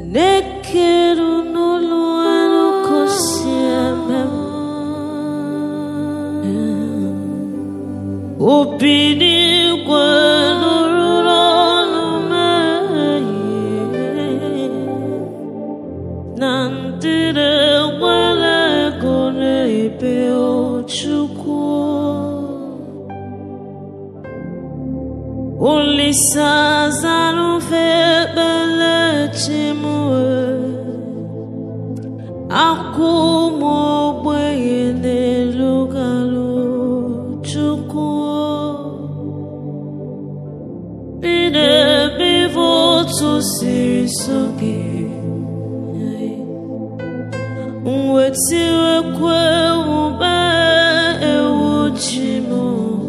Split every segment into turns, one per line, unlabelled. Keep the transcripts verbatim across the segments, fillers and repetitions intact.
Nekeru nolo anu kosieme Opini gwenuru me Nandire wele gone ibe ochukwu Ulisa zanu febele chimwe Akumo bweye nelugalo chukwu Bide bivo to sirisogi Nwetiwe kwe ube ewu chimo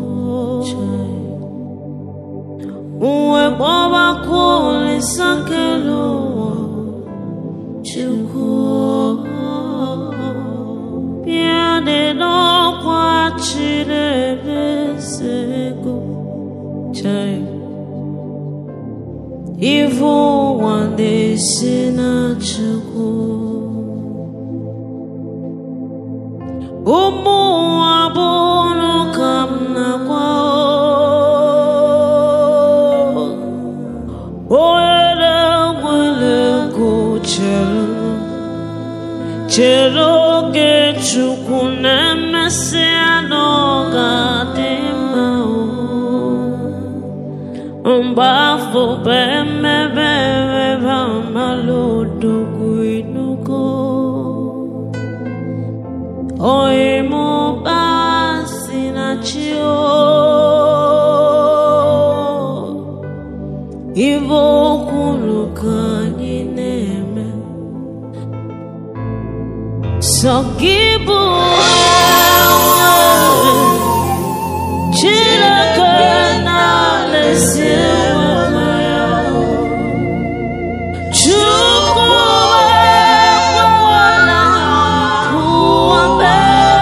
Uwe baba kule sankelo chukwu Piane no kwa chirebe sego Chai Ivo wande sina chukwu Umu abono kamna kwao Oere mwele kuchelo Chelo ge chukwu nemese anoga dimao Mbafo beme beme bamalodo guinuko Oimo basi na chio Ivo kuluka nineme Sogibu ewe Chilaka na lesiwe maya Chukwu ewe wana kuwa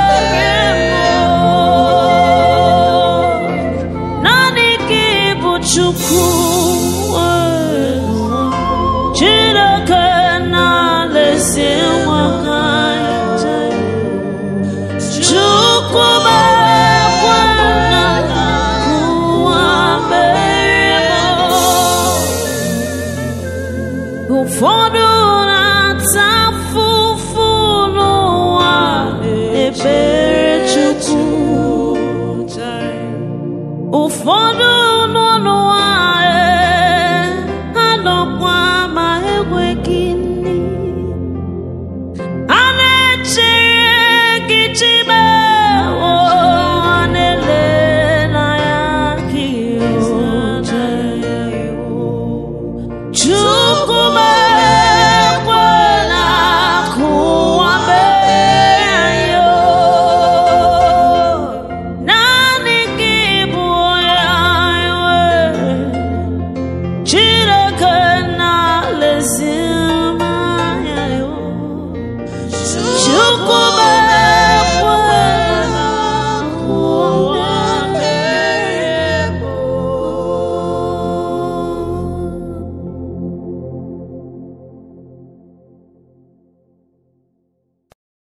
Nani kibu chukwu Chilaka na lesiwe kaya Chukwu For the